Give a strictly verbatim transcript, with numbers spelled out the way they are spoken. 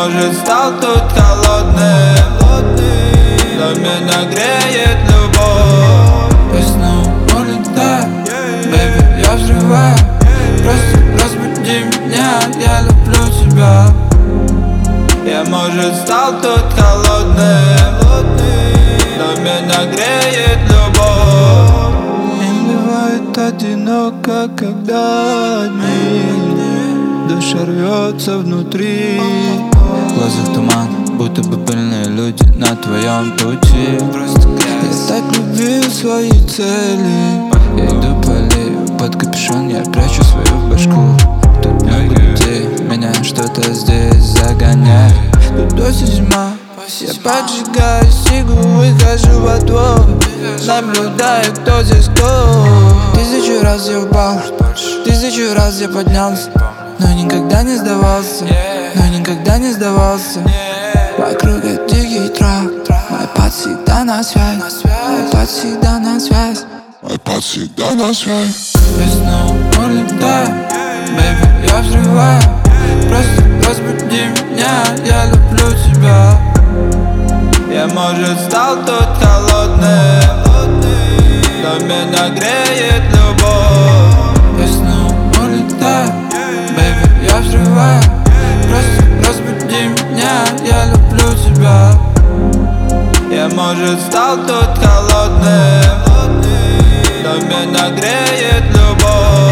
может, стал тут холодным, но меня греет любовь. Я снова улетаю, бэйби, я взрываю. Просто разбуди меня, я люблю тебя. Я, может, стал тут холодным, но меня греет любовь. Им бывает одиноко, когда одни, душа рвется внутри. В глазах туман, будто бы пыльные люди на твоем пути. Я так любил свои цели. Я иду по аллее, под капюшон я прячу свою башку. Тут много людей, меня что-то здесь загоняет. Тут осень, зима, я поджигаю сигу, выхожу во двор, наблюдаю, кто здесь кто. Тысячу раз я упал, тысячу раз я поднялся, но никогда не сдавался, но никогда не сдавался. Вокруг я дикий трак, мой пад всегда на связь, мой пад всегда на связь, мой пад всегда на связь. Я снова улетаю, бэйби, я взрываю. Просто разбуди меня, я люблю тебя. Я, может, стал тут холодным, но меня греет любовь. Я снова улетаю, бэйби, я взрываю. Просто разбуди меня, я люблю тебя. Я, может, стал тут холодным, но меня греет любовь.